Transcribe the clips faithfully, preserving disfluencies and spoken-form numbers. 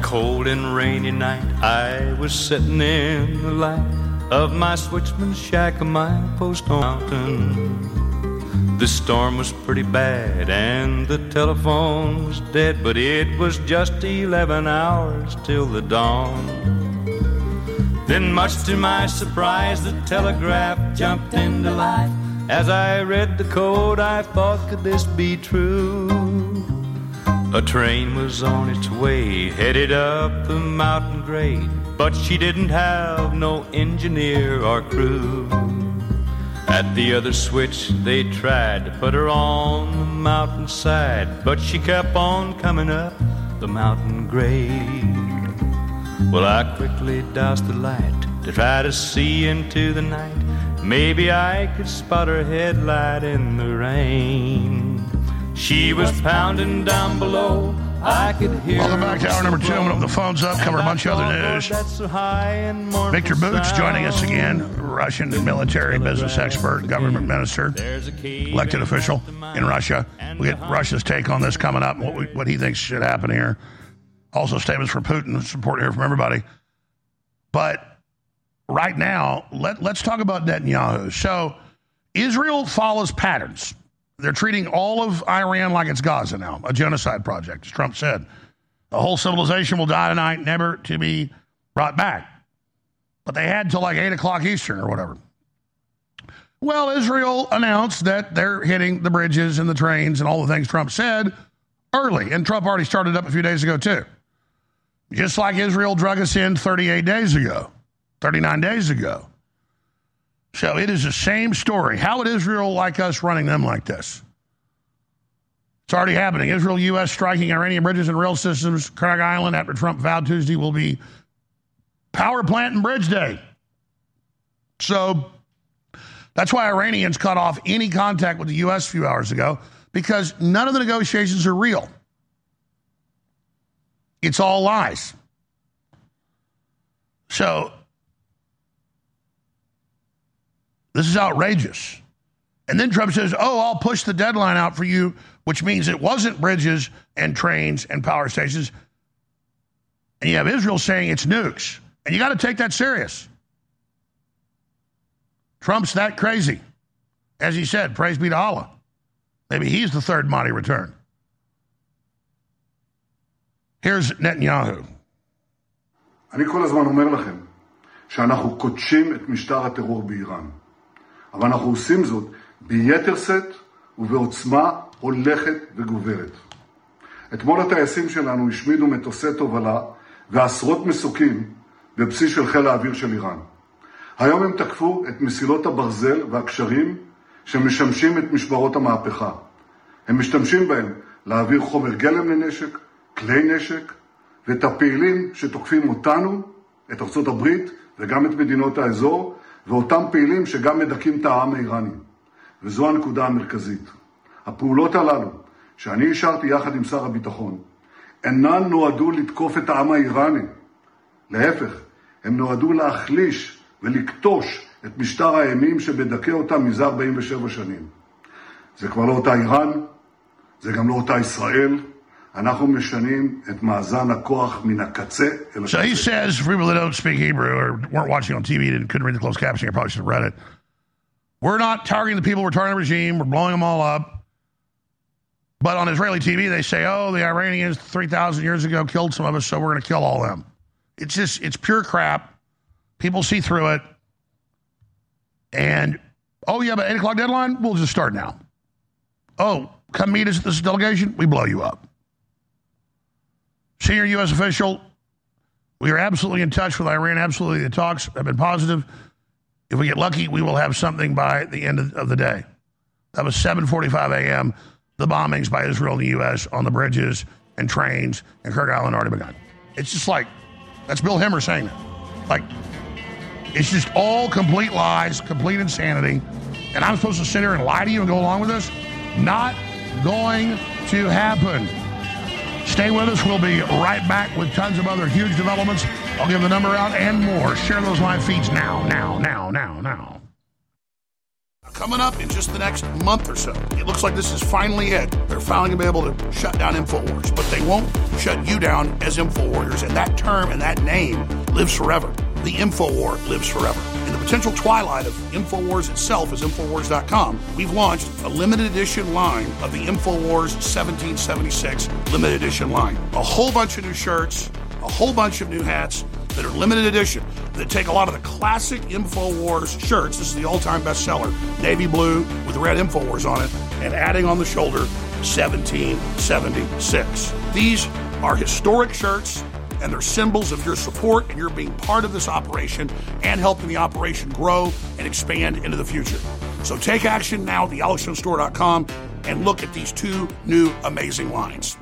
cold and rainy night, I was sitting in the light of my switchman's shack a mile post mountain. The storm was pretty bad and the telephone was dead, but it was just eleven hours till the dawn. Then much to my surprise, the telegraph jumped into life. As I read the code, I thought, could this be true? A train was on its way, headed up the mountain grade, but she didn't have no engineer or crew. At the other switch, they tried to put her on the mountainside, but she kept on coming up the mountain grade. Well, I quickly doused the light to try to see into the night. Maybe I could spot her headlight in the rain. She was pounding down below. I could hear. Welcome back to hour number two. I'm going to open the phones up, cover a bunch of other news. Victor Boots joining us again, Russian military business expert, government minister, elected official in Russia. We get Russia's take on this coming up, what, we, what he thinks should happen here. Also statements for Putin. It's important to hear from everybody. But right now, let, let's talk about Netanyahu. So Israel follows patterns. They're treating all of Iran like it's Gaza now, a genocide project, as Trump said. The whole civilization will die tonight, never to be brought back. But they had till like eight o'clock Eastern or whatever. Well, Israel announced that they're hitting the bridges and the trains and all the things Trump said early. And Trump already started up a few days ago, too. Just like Israel drug us in thirty-eight days ago, thirty-nine days ago. So it is the same story. How would Israel like us running them like this? It's already happening. Israel, U S striking Iranian bridges and rail systems. Craig Island, after Trump vowed Tuesday, will be power plant and bridge day. So that's why Iranians cut off any contact with the U S a few hours ago, because none of the negotiations are real. It's all lies. So this is outrageous. And then Trump says, oh, I'll push the deadline out for you, which means it wasn't bridges and trains and power stations. And you have Israel saying it's nukes. And you got to take that serious. Trump's that crazy. As he said, praise be to Allah. Maybe he's the third Mahdi return. Here's Netanyahu. אני כל הזמן אומר לכם שאנחנו קודשים את משטר הטרור באיראן. אבל אנחנו עושים זאת ביתר שאת ובעוצמה הולכת וגוברת. אתמול הטייסים שלנו השמידו מטוסי תובלה ועשרות מסוקים בבסיס של חיל האוויר של איראן. היום הם תקפו את מסילות הברזל והקשרים שמשמשים את משמרות המהפכה. הם משתמשים בהם להעביר חומר גלם לנשק, כלי נשק, ואת הפעילים שתוקפים אותנו, את ארצות הברית וגם את מדינות האזור, ואותם פעילים שגם מדכאים את העם האיראני. וזו הנקודה המרכזית. הפעולות הללו, שאני אישרתי יחד עם שר הביטחון, אינן נועדו לתקוף את העם האיראני. להפך, הם נועדו להחליש ולקטוש את משטר האימים שמדכא אותם מזה ארבעים ושבע שנים. זה כבר לא אותה איראן, זה גם לא אותה ישראל. אנחנו משנים את מאזן הכוח מן הקצה אל הקצה. So he says, for people that don't speak Hebrew or weren't watching on T V and couldn't read the closed captioning, I probably should have read it. We're not targeting the people, we're targeting the regime, we're blowing them all up. But on Israeli T V, they say, oh, the Iranians three thousand years ago killed some of us, so we're going to kill all of them. It's just, it's pure crap. People see through it. And, oh, you have an eight o'clock deadline? We'll just start now. Oh, come meet us at this delegation? We blow you up. Senior U S official, we are absolutely in touch with Iran. Absolutely, the talks have been positive. If we get lucky, we will have something by the end of, of the day. That was seven forty-five a.m., the bombings by Israel and the U S on the bridges and trains in Kyrgyz Island already begun. It's just like, that's Bill Hemmer saying that. Like, it's just all complete lies, complete insanity. And I'm supposed to sit here and lie to you and go along with this? Not going to happen. Stay with us. We'll be right back with tons of other huge developments. I'll give the number out and more. Share those live feeds now, now, now, now, now. coming up in just the next month or so. It looks like this is finally it. They're finally going to be able to shut down InfoWars, but they won't shut you down as InfoWarriors, and that term and that name lives forever. The InfoWar lives forever. In the potential twilight of InfoWars itself, as Infowars dot com, we've launched a limited edition line of the InfoWars seventeen seventy-six limited edition line. A whole bunch of new shirts, a whole bunch of new hats that are limited edition, that take a lot of the classic InfoWars shirts. This is the all-time bestseller, navy blue with red InfoWars on it, and adding on the shoulder, seventeen seventy-six. These are historic shirts, and they're symbols of your support and your being part of this operation and helping the operation grow and expand into the future. So take action now at the alex jones store dot com and look at these two new amazing lines.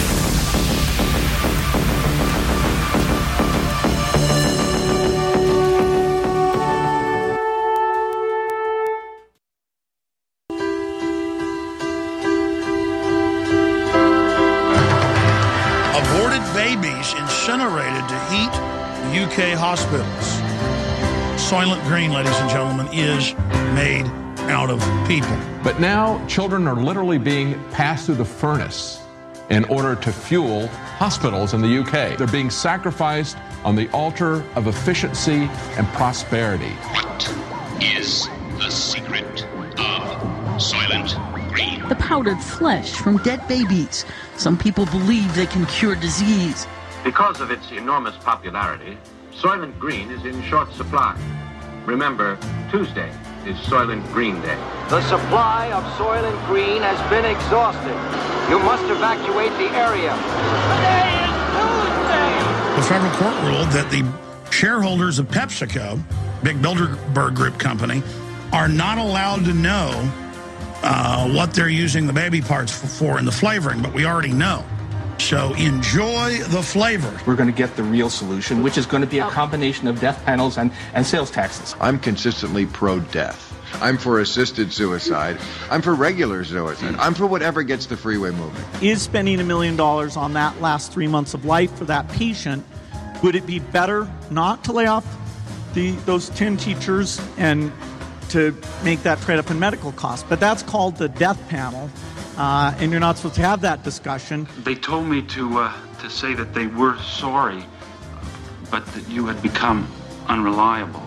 Babies incinerated to heat U K hospitals. Soylent Green, ladies and gentlemen, is made out of people. But now children are literally being passed through the furnace in order to fuel hospitals in the U K. They're being sacrificed on the altar of efficiency and prosperity. What is the secret of Soylent Green? The powdered flesh from dead babies. Some people believe they can cure disease. Because of its enormous popularity, Soylent Green is in short supply. Remember, Tuesday is Soylent Green Day. The supply of Soylent Green has been exhausted. You must evacuate the area. Today is Tuesday! The federal court ruled that the shareholders of PepsiCo, big Bilderberg Group company, are not allowed to know uh, what they're using the baby parts for in the flavoring, but we already know. So enjoy the flavor. We're going to get the real solution, which is going to be a combination of death panels and, and sales taxes. I'm consistently pro-death. I'm for assisted suicide. I'm for regular suicide. I'm for whatever gets the freeway moving. Is spending a million dollars on that last three months of life for that patient, would it be better not to lay off the those ten teachers and to make that trade up in medical costs? But that's called the death panel. Uh, and you're not supposed to have that discussion. They told me to uh, to say that they were sorry, but that you had become unreliable.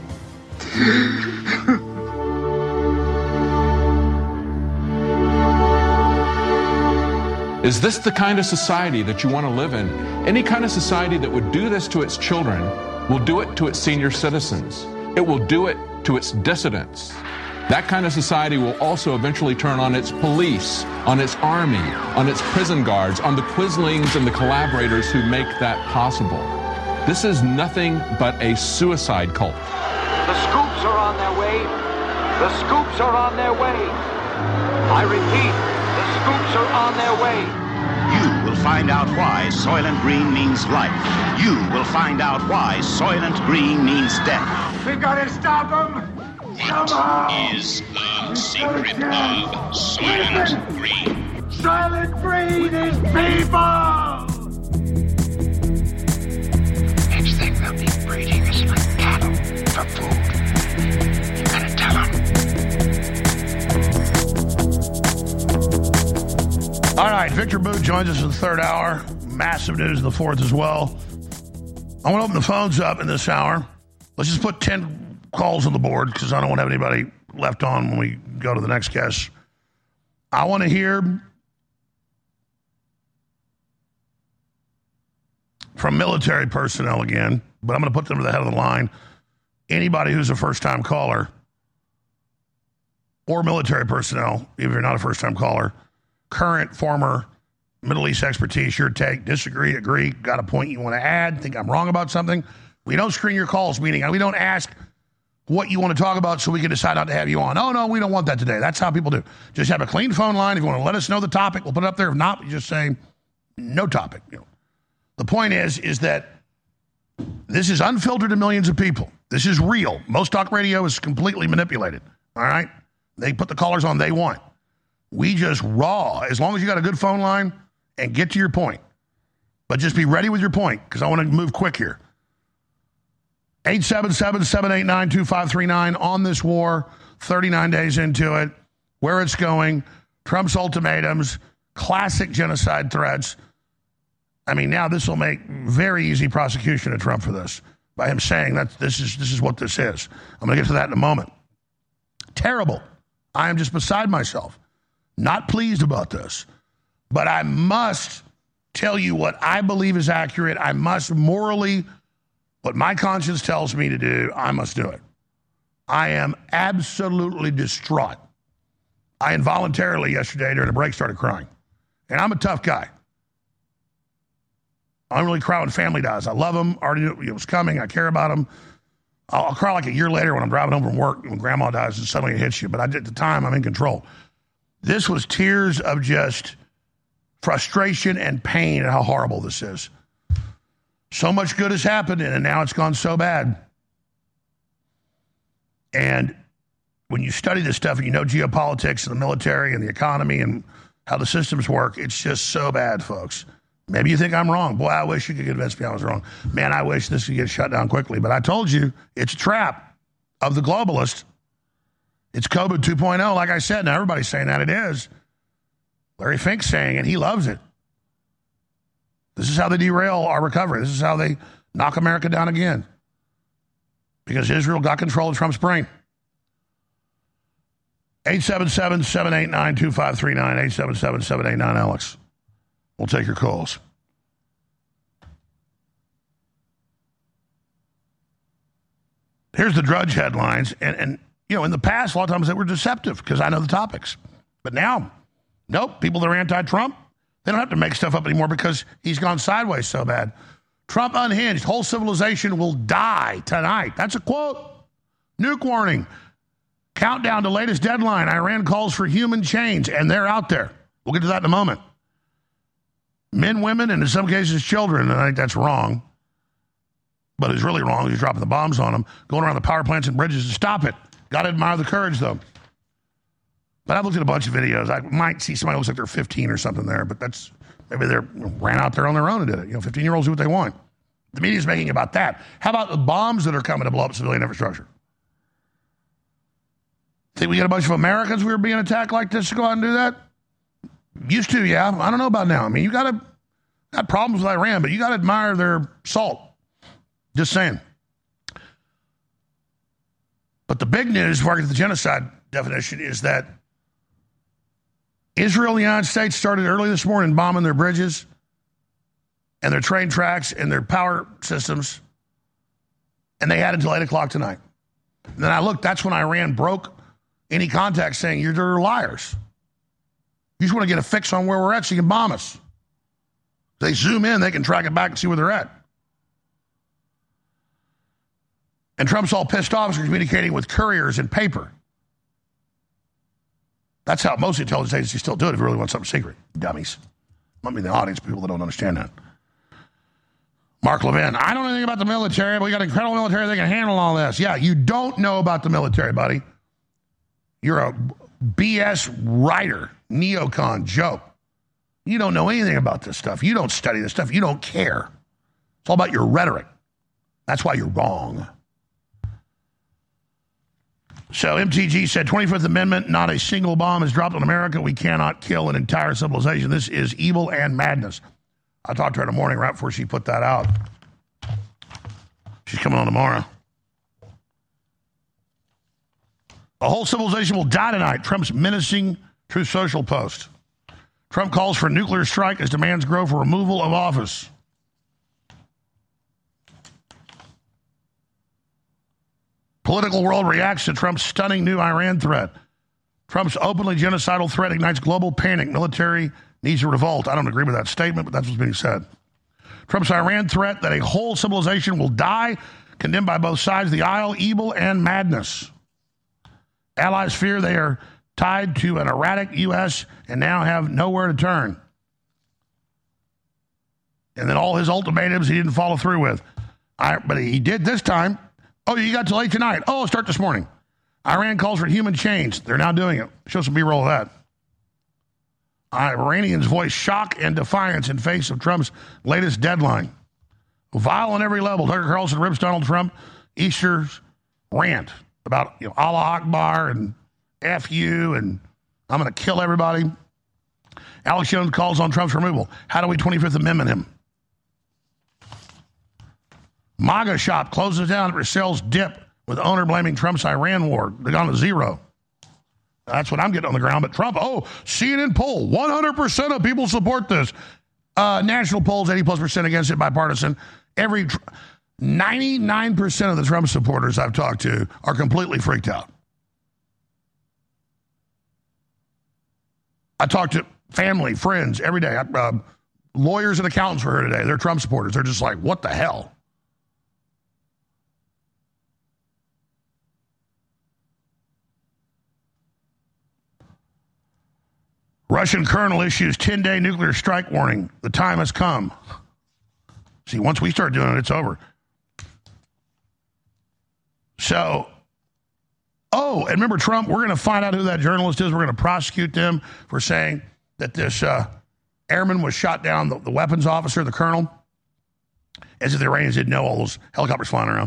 Is this the kind of society that you want to live in? Any kind of society that would do this to its children will do it to its senior citizens. It will do it to its dissidents. That kind of society will also eventually turn on its police, on its army, on its prison guards, on the quislings and the collaborators who make that possible. This is nothing but a suicide cult. The scoops are on their way. The scoops are on their way. I repeat, the scoops are on their way. You will find out why Soylent Green means life. You will find out why Soylent Green means death. We gotta stop them! What is the secret of Soylent Green? Soylent Green is people! Next thing they'll be breeding us like cattle for food. You gotta tell them. All right, Victor Booth joins us in the third hour. Massive news in the fourth as well. I want to open the phones up in this hour. Let's just put ten calls on the board because I don't want to have anybody left on when we go to the next guest. I want to hear from military personnel again, but I'm going to put them to the head of the line. Anybody who's a first-time caller or military personnel, if you're not a first-time caller, current, former Middle East expertise, your take, disagree, agree, got a point you want to add, think I'm wrong about something. We don't screen your calls, meaning we don't ask what you want to talk about so we can decide not to have you on. Oh, no, we don't want that today. That's how people do. Just have a clean phone line. If you want to let us know the topic, we'll put it up there. If not, we just say no topic. You know. The point is, is that this is unfiltered to millions of people. This is real. Most talk radio is completely manipulated. All right? They put the callers on they want. We just raw, as long as you got a good phone line and get to your point. But just be ready with your point because I want to move quick here. eight seven seven, seven eight nine, two five three nine on this war, thirty-nine days into it, where it's going, Trump's ultimatums, classic genocide threats. I mean, now this will make very easy prosecution of Trump for this, by him saying that this is this is what this is. I'm going to get to that in a moment. Terrible. I am just beside myself. Not pleased about this. But I must tell you what I believe is accurate. I must morally, what my conscience tells me to do, I must do it. I am absolutely distraught. I involuntarily yesterday during the break started crying. And I'm a tough guy. I don't really cry when family dies. I love them. I already knew it was coming. I care about them. I'll, I'll cry like a year later when I'm driving home from work when grandma dies and suddenly it hits you. But I, at the time, I'm in control. This was tears of just frustration and pain at how horrible this is. So much good has happened, and now it's gone so bad. And when you study this stuff and you know geopolitics and the military and the economy and how the systems work, it's just so bad, folks. Maybe you think I'm wrong. Boy, I wish you could convince me I was wrong. Man, I wish this could get shut down quickly. But I told you, it's a trap of the globalist. It's COVID two point oh, like I said. Now, everybody's saying that it is. Larry Fink's saying it. He loves it. This is how they derail our recovery. This is how they knock America down again. Because Israel got control of Trump's brain. eight seven seven, seven eight nine, two five three nine, eight seven seven, seven eight nine, Alex. We'll take your calls. Here's the Drudge headlines. And, and, you know, in the past, a lot of times they were deceptive because I know the topics. But now, nope, people that are anti-Trump, they don't have to make stuff up anymore because he's gone sideways so bad. Trump unhinged. Whole civilization will die tonight. That's a quote. Nuke warning. Countdown to latest deadline. Iran calls for human change, and they're out there. We'll get to that in a moment. Men, women, and in some cases children, and I think that's wrong. But it's really wrong. He's dropping the bombs on them, going around the power plants and bridges to stop it. Got to admire the courage, though. But I've looked at a bunch of videos. I might see somebody who looks like they're fifteen or something there, but that's maybe they ran out there on their own and did it. You know, fifteen-year-olds do what they want. The media's making about that. How about the bombs that are coming to blow up civilian infrastructure? Think we got a bunch of Americans we were being attacked like this to go out and do that? Used to, yeah. I don't know about now. I mean, you got to got problems with Iran, but you got to admire their salt. Just saying. But the big news, before I get to the genocide definition, is that Israel and the United States started early this morning bombing their bridges and their train tracks and their power systems, and they had until eight o'clock tonight. And then I looked, that's when Iran broke any contact saying, you're liars. You just want to get a fix on where we're at so you can bomb us. They zoom in, they can track it back and see where they're at. And Trump's all pissed off because communicating with couriers and paper. That's how most intelligence agencies still do it if you really want something secret. Dummies. I mean, the audience, people that don't understand that. Mark Levin, I don't know anything about the military, but we got an incredible military that can handle all this. Yeah, you don't know about the military, buddy. You're a B S writer, neocon joke. You don't know anything about this stuff. You don't study this stuff. You don't care. It's all about your rhetoric. That's why you're wrong. So M T G said, twenty-fifth Amendment, not a single bomb is dropped on America. We cannot kill an entire civilization. This is evil and madness. I talked to her in the morning right before she put that out. She's coming on tomorrow. A whole civilization will die tonight. Trump's menacing Truth Social post. Trump calls for a nuclear strike as demands grow for removal of office. Political world reacts to Trump's stunning new Iran threat. Trump's openly genocidal threat ignites global panic. Military needs to revolt. I don't agree with that statement, but that's what's being said. Trump's Iran threat that a whole civilization will die, condemned by both sides of the aisle, evil and madness. Allies fear they are tied to an erratic U S and now have nowhere to turn. And then all his ultimatums he didn't follow through with. I, but he did this time. Oh, you got till late tonight. Oh, start this morning. Iran calls for human change. They're now doing it. Show some B-roll of that. Iranians voice shock and defiance in face of Trump's latest deadline. Vile on every level. Tucker Carlson rips Donald Trump Easter's rant about, you know, Allah Akbar and F you and I'm going to kill everybody. Alex Jones calls on Trump's removal. How do we twenty-fifth Amendment him? MAGA shop closes down after sales dip with owner blaming Trump's Iran war. They're gone to zero. That's what I'm getting on the ground. But Trump, oh, C N N poll, one hundred percent of people support this. Uh, national polls, eighty plus percent against it, bipartisan. Every ninety-nine percent of the Trump supporters I've talked to are completely freaked out. I talk to family, friends every day. Uh, lawyers and accountants were here today. They're Trump supporters. They're just like, what the hell? Russian colonel issues ten-day nuclear strike warning. The time has come. See, once we start doing it, it's over. So, oh, and remember Trump, we're going to find out who that journalist is. We're going to prosecute them for saying that this uh, airman was shot down, the, the weapons officer, the colonel, as if the Iranians didn't know all those helicopters flying around.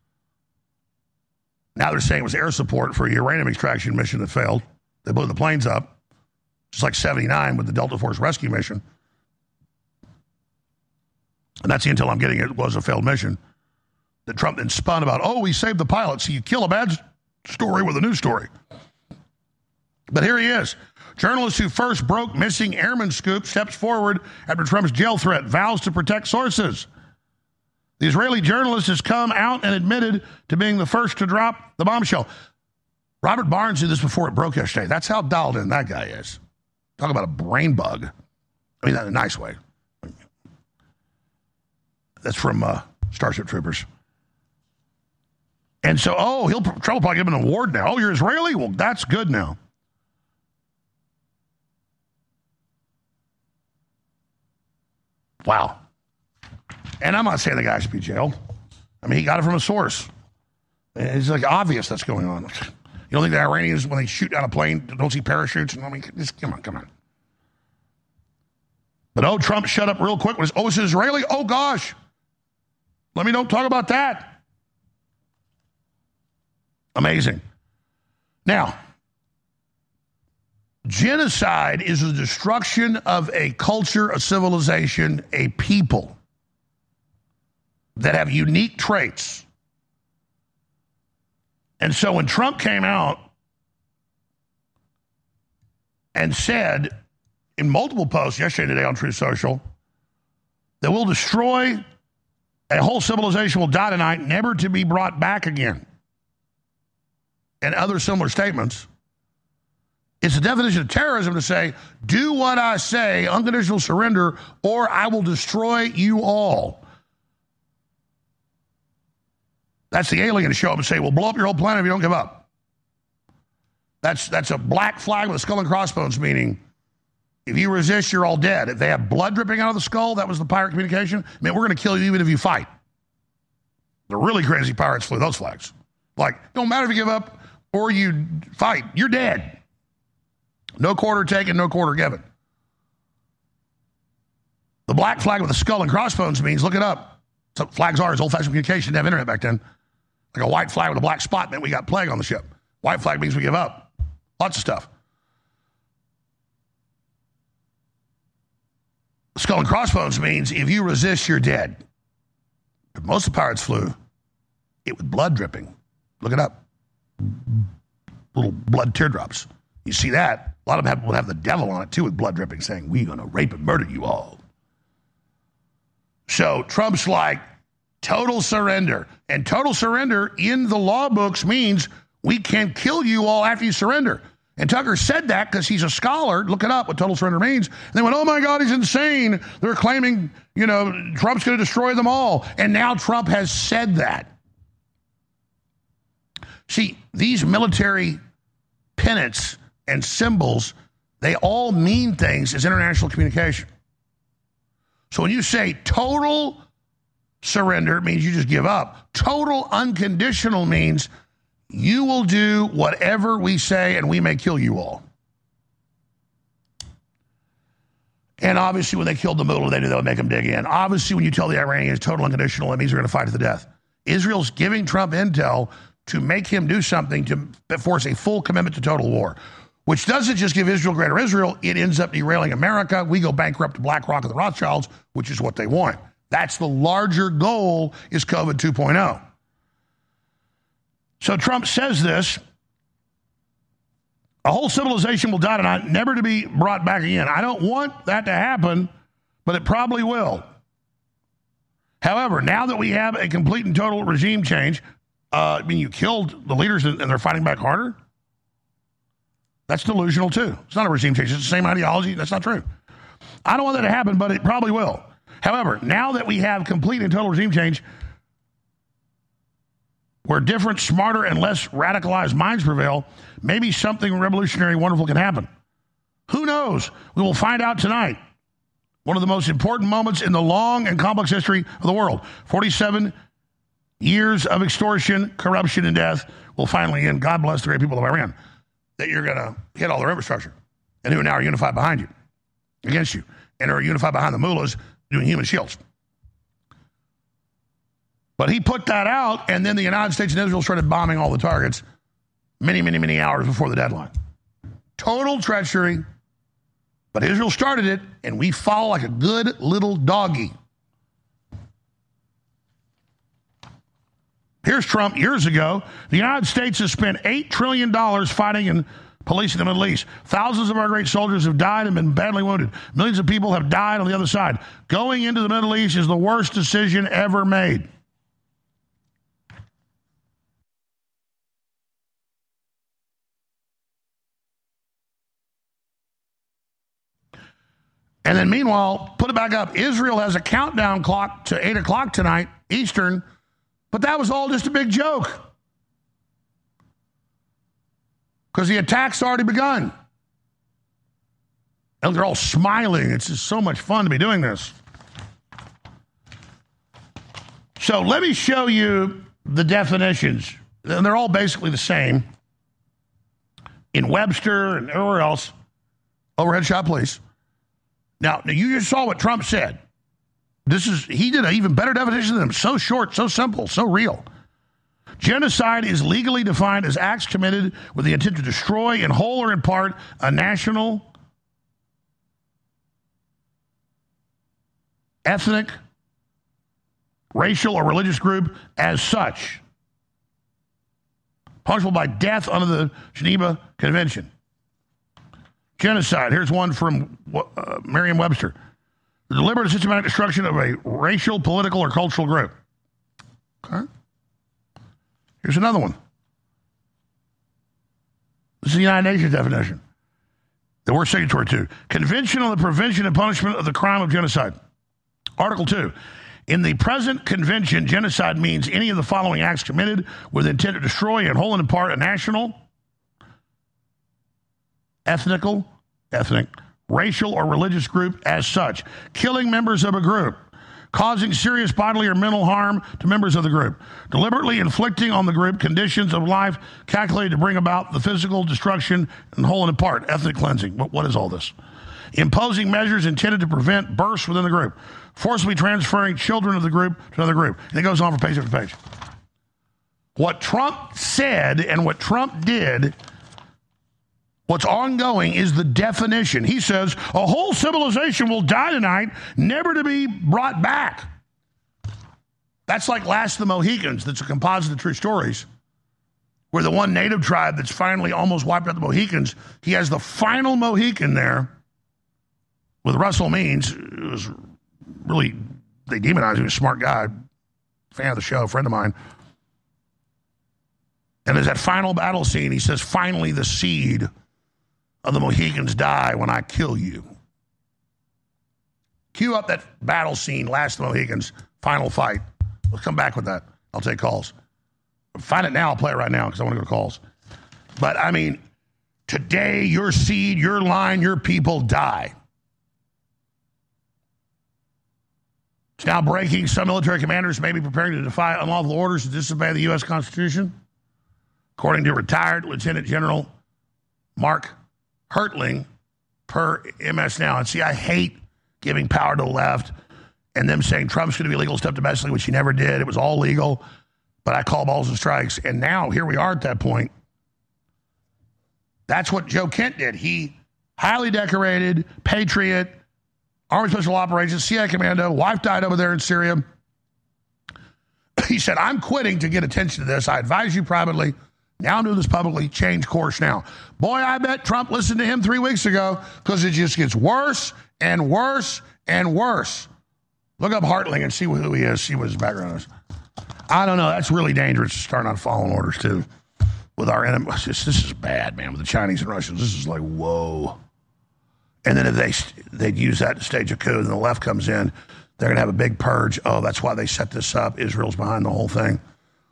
Now they're saying it was air support for a uranium extraction mission that failed. They blew the planes up. Just like seventy-nine with the Delta Force rescue mission. And that's the intel I'm getting. It was a failed mission that Trump then spun about, oh, we saved the pilot. So you kill a bad story with a news story. But here he is. Journalist who first broke missing airman scoop steps forward after Trump's jail threat, vows to protect sources. The Israeli journalist has come out and admitted to being the first to drop the bombshell. Robert Barnes did this before it broke yesterday. That's how dialed in that guy is. Talk about a brain bug. I mean, that in a nice way. That's from uh, Starship Troopers. And so, oh, he'll Trump will probably give him an award now. Oh, you're Israeli? Well, that's good now. Wow. And I'm not saying the guy should be jailed. I mean, he got it from a source. It's like obvious that's going on. You don't think the Iranians, when they shoot down a plane, don't see parachutes? I mean, just, come on, come on. But, oh, Trump shut up real quick. Was, oh, it's Israeli? Oh, gosh. Let me don't talk about that. Amazing. Now, genocide is the destruction of a culture, a civilization, a people that have unique traits. And so when Trump came out and said in multiple posts yesterday and today on Truth Social that we'll destroy a whole civilization, will die tonight, never to be brought back again, and other similar statements, it's the definition of terrorism to say, do what I say, unconditional surrender, or I will destroy you all. That's the alien to show up and say, we'll blow up your whole planet if you don't give up. That's that's a black flag with a skull and crossbones, meaning if you resist, you're all dead. If they have blood dripping out of the skull, that was the pirate communication, I mean, we're going to kill you even if you fight. The really crazy pirates flew those flags. Like, don't matter if you give up or you fight, you're dead. No quarter taken, no quarter given. The black flag with a skull and crossbones means, look it up. So flags are, is old-fashioned communication. Didn't have internet back then. Like a white flag with a black spot meant we got plague on the ship. White flag means we give up. Lots of stuff. Skull and crossbones means if you resist, you're dead. But most of the pirates flew it with blood dripping. Look it up. Little blood teardrops. You see that? A lot of them have, will have the devil on it too with blood dripping, saying, we're going to rape and murder you all. So Trump's like, total surrender. And total surrender in the law books means we can kill you all after you surrender. And Tucker said that because he's a scholar. Look it up, what total surrender means. And they went, oh, my God, he's insane. They're claiming, you know, Trump's going to destroy them all. And now Trump has said that. See, these military pennants and symbols, they all mean things as international communication. So when you say total surrender, it means you just give up. Total unconditional means you will do whatever we say and we may kill you all. And obviously when they killed the Mullah, they knew they would make them dig in. Obviously when you tell the Iranians total unconditional, it means they're going to fight to the death. Israel's giving Trump intel to make him do something to force a full commitment to total war, which doesn't just give Israel greater Israel, it ends up derailing America. We go bankrupt to BlackRock and the Rothschilds, which is what they want. That's the larger goal, is COVID two point oh. So Trump says this, a whole civilization will die tonight, never to be brought back again. I don't want that to happen, but it probably will. However, now that we have a complete and total regime change, uh, I mean, you killed the leaders and they're fighting back harder? That's delusional, too. It's not a regime change. It's the same ideology. That's not true. I don't want that to happen, but it probably will. However, now that we have complete and total regime change, where different, smarter, and less radicalized minds prevail, maybe something revolutionary and wonderful can happen. Who knows? We will find out tonight. One of the most important moments in the long and complex history of the world. forty-seven years of extortion, corruption, and death will finally end. God bless the great people of Iran. That you're going to hit all their infrastructure. And who now are unified behind you, against you, and are unified behind the mullahs doing human shields. But he put that out, and then the United States and Israel started bombing all the targets many, many, many hours before the deadline. Total treachery. But Israel started it, and we follow like a good little doggy. Here's Trump years ago. The United States has spent eight trillion dollars fighting and policing the Middle East. Thousands of our great soldiers have died and been badly wounded. Millions of people have died on the other side. Going into the Middle East is the worst decision ever made. And then meanwhile, put it back up. Israel has a countdown clock to eight o'clock tonight, Eastern, but that was all just a big joke. Because the attack's already begun. And they're all smiling. It's just so much fun to be doing this. So let me show you the definitions. And they're all basically the same. In Webster and everywhere else. Overhead shot, please. Now, now, you just saw what Trump said. This is he did an even better definition than them. So short, so simple, so real. Genocide is legally defined as acts committed with the intent to destroy, in whole or in part, a national, ethnic, racial, or religious group as such. Punishable by death under the Geneva Convention. Genocide. Here's one from uh, Merriam-Webster. The deliberate and systematic destruction of a racial, political, or cultural group. Okay. Here's another one. This is the United Nations definition that we're signatory to. Convention on the Prevention and Punishment of the Crime of Genocide. Article two. In the present convention, genocide means any of the following acts committed with intent to destroy, in whole and in part, a national, ethnical, ethnic, racial, or religious group as such, killing members of a group, causing serious bodily or mental harm to members of the group, deliberately inflicting on the group conditions of life calculated to bring about the physical destruction in whole and in part, ethnic cleansing. What, what is all this? Imposing measures intended to prevent births within the group, forcibly transferring children of the group to another group. And it goes on from page after page. What Trump said and what Trump did, what's ongoing is the definition. He says, a whole civilization will die tonight, never to be brought back. That's like Last of the Mohicans. That's a composite of true stories, where the one native tribe that's finally almost wiped out the Mohicans, he has the final Mohican there with Russell Means. It was really, they demonized him. He was a smart guy, fan of the show, friend of mine. And there's that final battle scene. He says, finally the seed of the Mohicans die when I kill you. Cue up that battle scene, Last of the Mohicans, final fight. We'll come back with that. I'll take calls. Find it now. I'll play it right now because I want to go to calls. But, I mean, today your seed, your line, your people die. It's now breaking. Some military commanders may be preparing to defy unlawful orders to disobey the U S Constitution. According to retired Lieutenant General Mark Hertling, per M S Now. And see, I hate giving power to the left and them saying Trump's going to be legal stuff domestically, which he never did. It was all legal. But I call balls and strikes. And now here we are at that point. That's what Joe Kent did. He, highly decorated, patriot, Army Special Operations, C I A commando, wife died over there in Syria. He said, I'm quitting to get attention to this. I advise you privately. Now I'm doing this publicly. Change course now. Boy, I bet Trump listened to him three weeks ago because it just gets worse and worse and worse. Look up Hartling and see who he is, see what his background is. I don't know. That's really dangerous to start not following orders, too. With our enemies. This, this is bad, man. With the Chinese and Russians, this is like, whoa. And then if they, they'd use that to stage a coup, and the left comes in, they're going to have a big purge. Oh, that's why they set this up. Israel's behind the whole thing.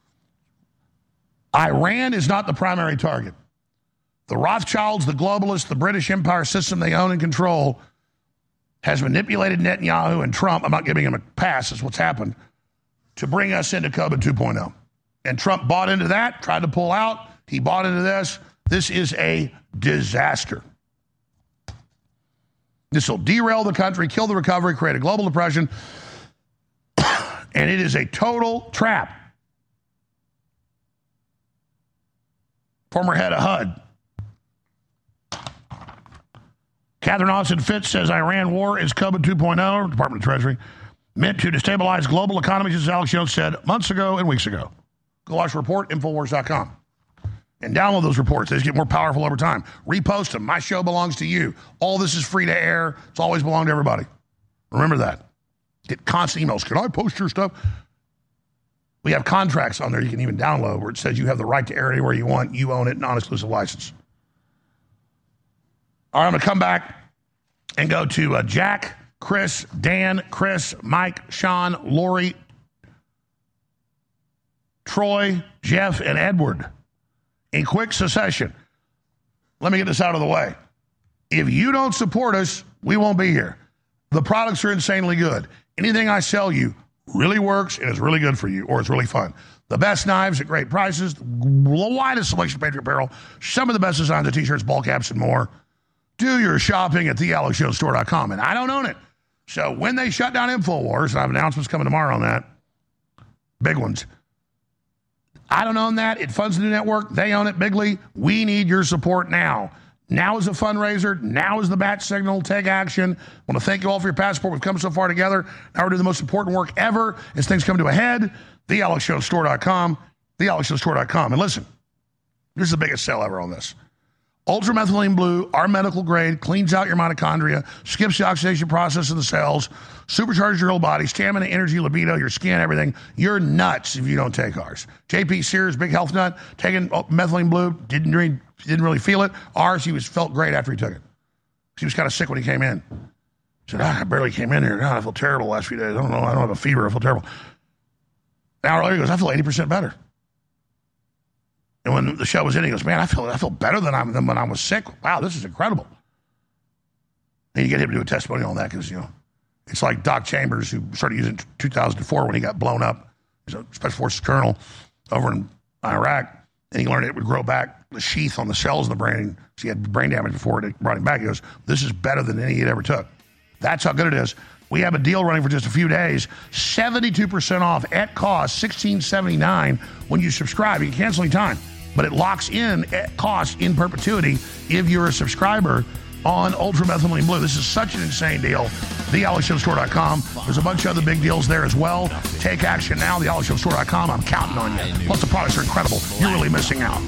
Iran is not the primary target. The Rothschilds, the globalists, the British Empire system they own and control has manipulated Netanyahu and Trump. I'm not giving him a pass. That's what's happened. To bring us into COVID two point oh. And Trump bought into that, tried to pull out. He bought into this. This is a disaster. This will derail the country, kill the recovery, create a global depression. And it is a total trap. Former head of H U D. Catherine Austin Fitz says Iran war is COVID two point oh, Department of Treasury, meant to destabilize global economies, as Alex Jones said months ago and weeks ago. Go watch the report, Infowars dot com. And download those reports. They just get more powerful over time. Repost them. My show belongs to you. All this is free to air. It's always belonged to everybody. Remember that. Get constant emails. Can I post your stuff? We have contracts on there you can even download where it says you have the right to air it anywhere you want. You own it, non-exclusive license. All right, I'm going to come back and go to uh, Jack, Chris, Dan, Chris, Mike, Sean, Lori, Troy, Jeff, and Edward in quick succession. Let me get this out of the way. If you don't support us, we won't be here. The products are insanely good. Anything I sell you really works and is really good for you, or it's really fun. The best knives at great prices, the widest selection of Patriot apparel, some of the best designs of t-shirts, ball caps, and more. Do your shopping at the alex jones store dot com, and I don't own it. So when they shut down InfoWars, and I have announcements coming tomorrow on that, big ones, I don't own that. It funds the new network. They own it bigly. We need your support now. Now is a fundraiser. Now is the bat signal. Take action. I want to thank you all for your passport. We've come so far together. Now we're doing the most important work ever as things come to a head. the alex jones store dot com. the alex jones store dot com. And listen, this is the biggest sale ever on this. Ultramethylene Blue, our medical grade, cleans out your mitochondria, skips the oxidation process in the cells, supercharges your whole body, stamina, energy, libido, your skin, everything. You're nuts if you don't take ours. J P Sears, big health nut, taking methylene blue, didn't really, didn't really feel it. Ours, he was felt great after he took it. He was kind of sick when he came in. He said, ah, I barely came in here. God, I feel terrible the last few days. I don't know. I don't have a fever. I feel terrible. An hour later, he goes, I feel eighty percent better. And when the show was in, he goes, man, I feel I feel better than, I'm, than when I was sick. Wow, this is incredible. And you get him to do a testimonial on that because, you know, it's like Doc Chambers, who started using it in two thousand four when he got blown up. He's a Special Forces colonel over in Iraq. And he learned it would grow back the sheath on the cells in the brain. So he had brain damage before it brought him back. He goes, this is better than any he'd ever took. That's how good it is. We have a deal running for just a few days, seventy-two percent off at cost, sixteen seventy-nine when you subscribe. You can cancel any time, but it locks in at cost in perpetuity if you're a subscriber on Ultramethylene Blue. This is such an insane deal. the alex jones store dot com. There's a bunch of other big deals there as well. Take action now, the alex jones store dot com. I'm counting on you. Plus, the products are incredible. You're really missing out.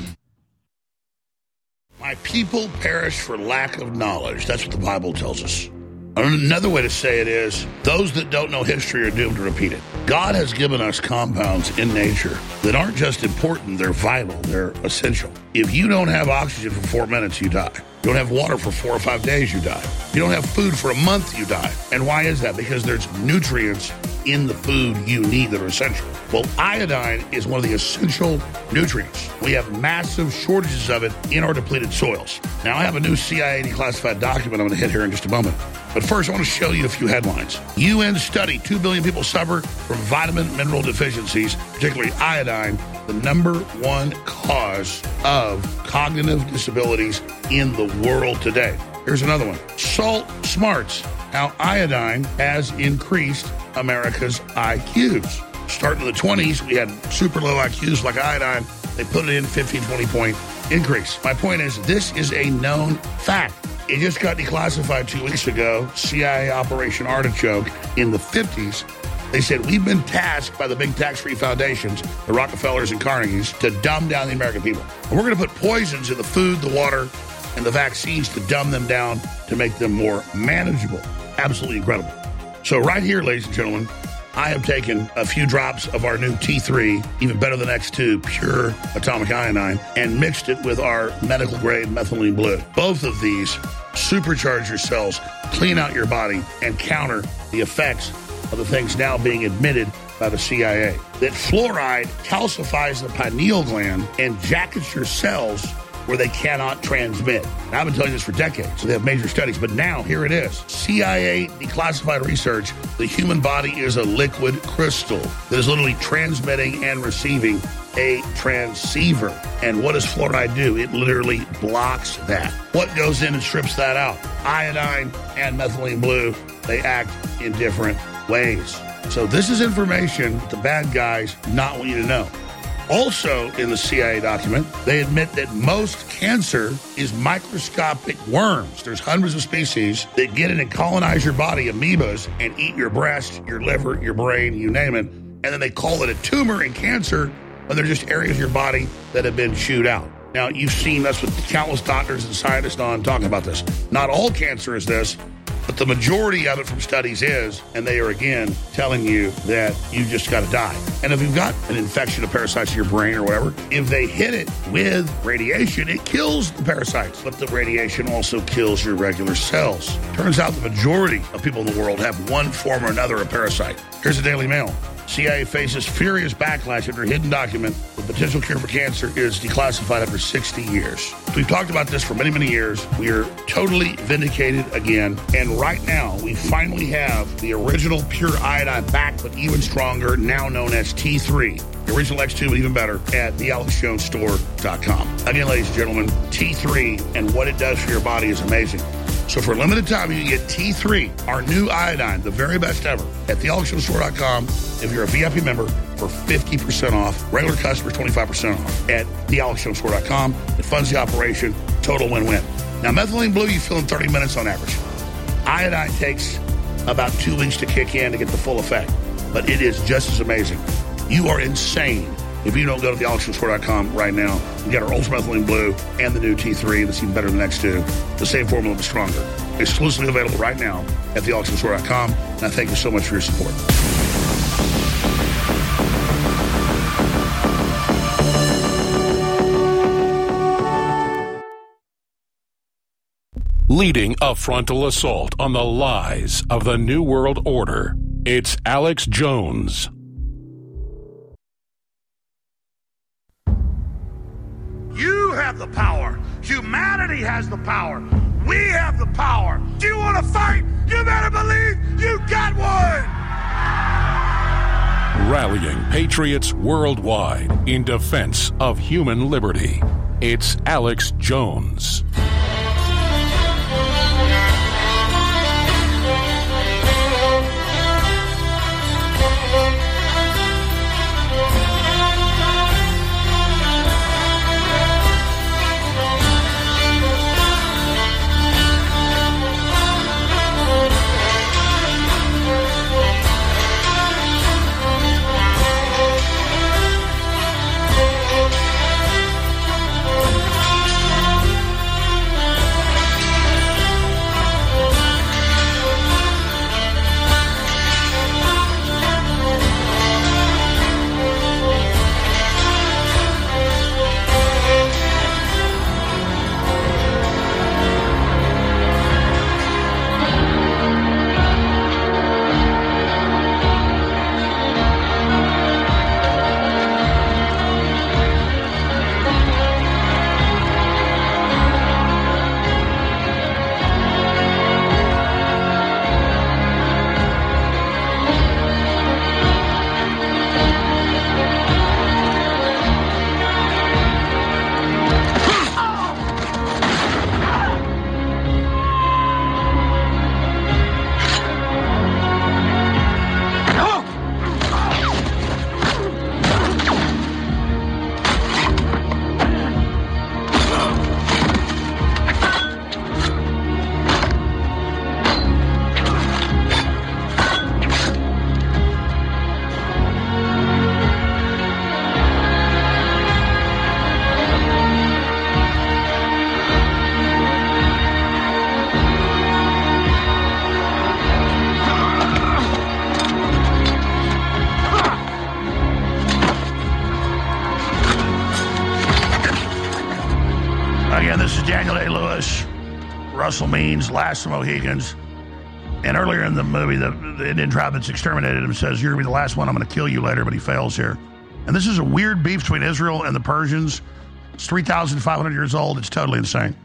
My people perish for lack of knowledge. That's what the Bible tells us. Another way to say it is, those that don't know history are doomed to repeat it. God has given us compounds in nature that aren't just important, they're vital, they're essential. If you don't have oxygen for four minutes, you die. You don't have water for four or five days, you die. You don't have food for a month, you die. And why is that? Because there's nutrients in the food you need that are essential. Well, iodine is one of the essential nutrients. We have massive shortages of it in our depleted soils. Now, I have a new C I A declassified document I'm going to hit here in just a moment. But first, I want to show you a few headlines. U N study, two billion people suffer from vitamin mineral deficiencies, particularly iodine, the number one cause of cognitive disabilities in the world today. Here's another one. Salt Smarts, how iodine has increased America's I Qs. starting in the twenties, we had super low I Qs like iodine. They put it in fifteen, twenty point increase. My point is, this is a known fact. It just got declassified two weeks ago, C I A Operation Artichoke in the fifties. They said, we've been tasked by the big tax-free foundations, the Rockefellers and Carnegies, to dumb down the American people. And we're going to put poisons in the food, the water, and the vaccines to dumb them down to make them more manageable. Absolutely incredible. So right here, ladies and gentlemen, I have taken a few drops of our new T three, even better than X two, pure atomic iodine, and mixed it with our medical-grade methylene blue. Both of these supercharge your cells, clean out your body, and counter the effects of the things now being admitted by the C I A. That fluoride calcifies the pineal gland and jackets your cells where they cannot transmit. Now, I've been telling you this for decades. They have major studies, but now here it is. C I A declassified research. The human body is a liquid crystal that is literally transmitting and receiving a transceiver. And what does fluoride do? It literally blocks that. What goes in and strips that out? Iodine and methylene blue, they act in different ways. So this is information that the bad guys not want you to know. Also in the C I A document, they admit that most cancer is microscopic worms. There's hundreds of species that get in and colonize your body, amoebas, and eat your breast, your liver, your brain, you name it. And then they call it a tumor and cancer when they're just areas of your body that have been chewed out. Now, you've seen us with countless doctors and scientists on talking about this. Not all cancer is this, but the majority of it from studies is, and they are again telling you that you just got to die. And if you've got an infection of parasites in your brain or whatever, if they hit it with radiation, it kills the parasites. But the radiation also kills your regular cells. Turns out the majority of people in the world have one form or another of parasite. Here's the Daily Mail. C I A faces furious backlash after a hidden document. The potential cure for cancer is declassified after sixty years. We've talked about this for many, many years. We are totally vindicated again. And right now, we finally have the original pure iodine back, but even stronger, now known as T three. The original X two, but even better, at the alex jones store dot com. Again, ladies and gentlemen, T three and what it does for your body is amazing. So for a limited time, you can get T three, our new iodine, the very best ever, at the alex jones store dot com. If you're a V I P member, for fifty percent off. Regular customers, twenty-five percent off at the alex jones store dot com. It funds the operation. Total win-win. Now, methylene blue, you fill in thirty minutes on average. Iodine takes about two weeks to kick in to get the full effect. But it is just as amazing. You are insane if you don't go to the alex jones store dot com right now and get our Ultra Methylene Blue and the new T three that's even better than the X two. The same formula, but stronger. Exclusively available right now at the alex jones store dot com. And I thank you so much for your support. Leading a frontal assault on the lies of the New World Order, it's Alex Jones. You have the power. Humanity has the power. We have the power. Do you want to fight? You better believe you got one. Rallying patriots worldwide in defense of human liberty. It's Alex Jones. Ray Lewis, Russell Means, Last of the Mohicans. And earlier in the movie, the, the Indian tribe that's exterminated him says, you're going to be the last one, I'm going to kill you later, but he fails here. And this is a weird beef between Israel and the Persians. It's three thousand five hundred years old. It's totally insane.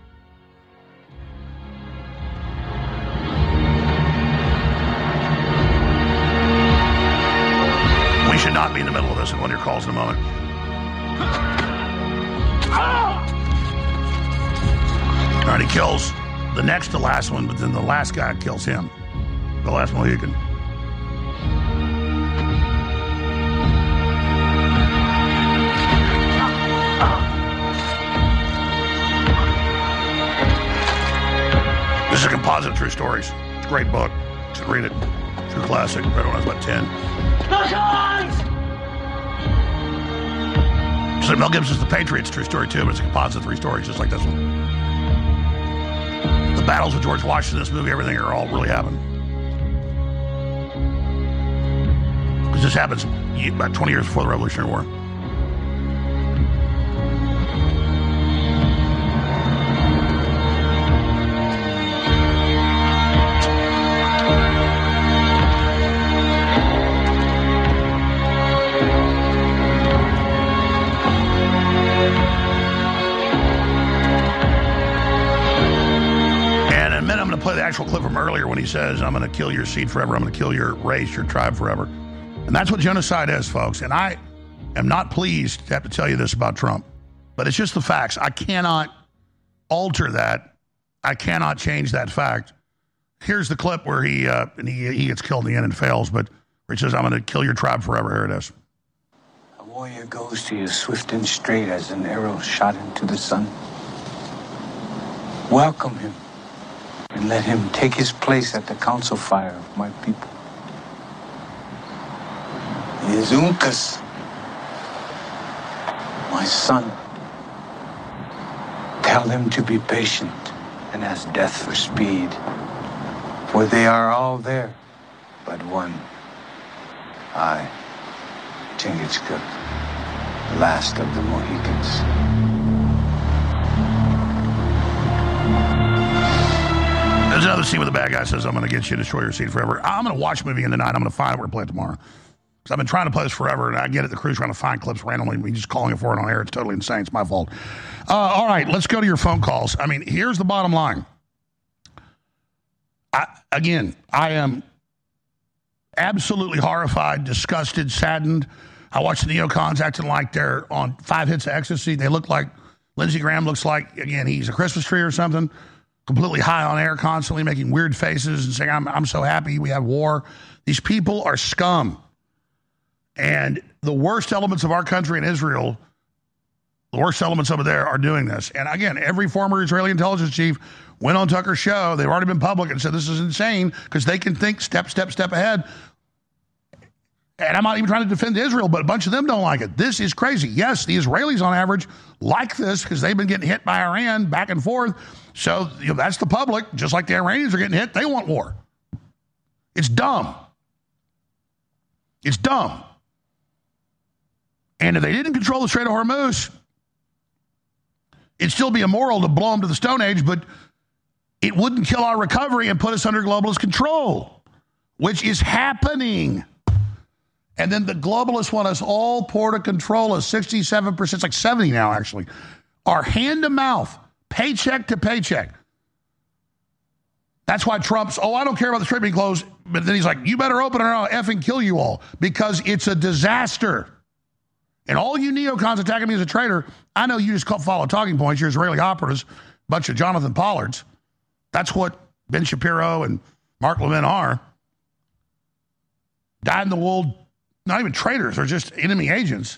We should not be in the middle of this, and one of your calls in a moment. All right, he kills the next to last one, but then the last guy kills him. The last Mohican. This is a composite of true stories. It's a great book. You should read it. True classic. Read it when I was about ten. So Mel Gibson's The Patriots, true story too, but it's a composite of three stories, just like this one. The battles with George Washington, this movie, everything are all really happened. Because this happens about twenty years before the Revolutionary War. Play the actual clip from earlier when he says, I'm going to kill your seed forever. I'm going to kill your race, your tribe forever. And that's what genocide is, folks. And I am not pleased to have to tell you this about Trump. But it's just the facts. I cannot alter that. I cannot change that fact. Here's the clip where he uh, and he, he gets killed in the end and fails, but where he says, I'm going to kill your tribe forever. Here it is. A warrior goes to you swift and straight as an arrow shot into the sun. Welcome him. And let him take his place at the council fire of my people. He is Uncas, my son. Tell him to be patient and ask death for speed. For they are all there, but one. I, Chingachgook, last of the Mohicans. There's another scene where the bad guy says, I'm going to get you to destroy your seed forever. I'm going to watch the movie again tonight. I'm going to find it. We're going to play it tomorrow. Because I've been trying to play this forever, and I get it. The crew's trying to find clips randomly. We just calling it for it on air. It's totally insane. It's my fault. Uh, all right, let's go to your phone calls. I mean, here's the bottom line. I, again, I am absolutely horrified, disgusted, saddened. I watched the neocons acting like they're on five hits of ecstasy. They look like Lindsey Graham looks like, again, he's a Christmas tree or something. Completely high on air, constantly making weird faces and saying, I'm, I'm so happy we have war. These people are scum. And the worst elements of our country in Israel, the worst elements over there are doing this. And again, every former Israeli intelligence chief went on Tucker's show. They've already been public and said this is insane because they can think step, step, step ahead. And I'm not even trying to defend Israel, but a bunch of them don't like it. This is crazy. Yes, the Israelis on average like this because they've been getting hit by Iran back and forth. So you know, that's the public. Just like the Iranians are getting hit, they want war. It's dumb. It's dumb. And if they didn't control the Strait of Hormuz, it'd still be immoral to blow them to the Stone Age, but it wouldn't kill our recovery and put us under globalist control, which is happening. And then the globalists want us all poor to control us. sixty-seven percent, it's like seventy now, actually, are hand to mouth, paycheck to paycheck. That's why Trump's, oh, I don't care about the strait being closed. But then he's like, you better open it or I'll effing kill you all because it's a disaster. And all you neocons attacking me as a traitor, I know you just follow talking points. You're Israeli operatives, bunch of Jonathan Pollards. That's what Ben Shapiro and Mark Levin are. Dyed in the wool. Not even traitors, they're just enemy agents.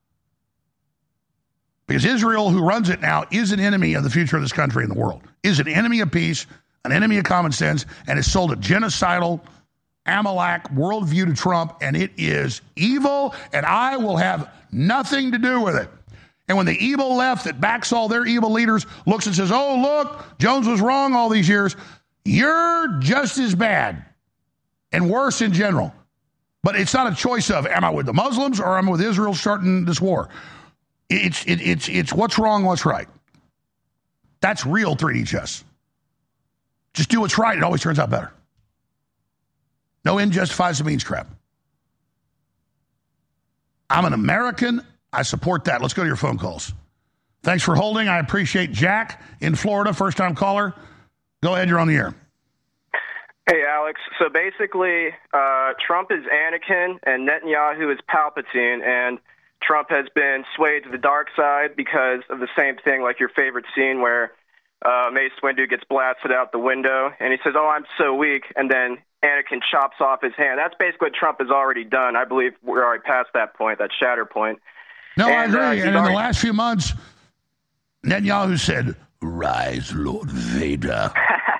Because Israel, who runs it now, is an enemy of the future of this country and the world, is an enemy of peace, an enemy of common sense, and has sold a genocidal Amalek worldview to Trump, and it is evil, and I will have nothing to do with it. And when the evil left that backs all their evil leaders looks and says, oh, look, Jones was wrong all these years, you're just as bad and worse in general. But it's not a choice of, am I with the Muslims or am I with Israel starting this war? It's, it, it's, it's what's wrong, what's right. That's real three D chess. Just do what's right. It always turns out better. No end justifies the means crap. I'm an American. I support that. Let's go to your phone calls. Thanks for holding. I appreciate Jack in Florida, first-time caller. Go ahead. You're on the air. Hey, Alex. So basically, uh, Trump is Anakin and Netanyahu is Palpatine, and Trump has been swayed to the dark side because of the same thing, like your favorite scene where uh, Mace Windu gets blasted out the window, and he says, oh, I'm so weak, and then Anakin chops off his hand. That's basically what Trump has already done. I believe we're already past that point, that shatter point. No, and, I agree. Uh, and in already... the last few months, Netanyahu said, rise, Lord Vader.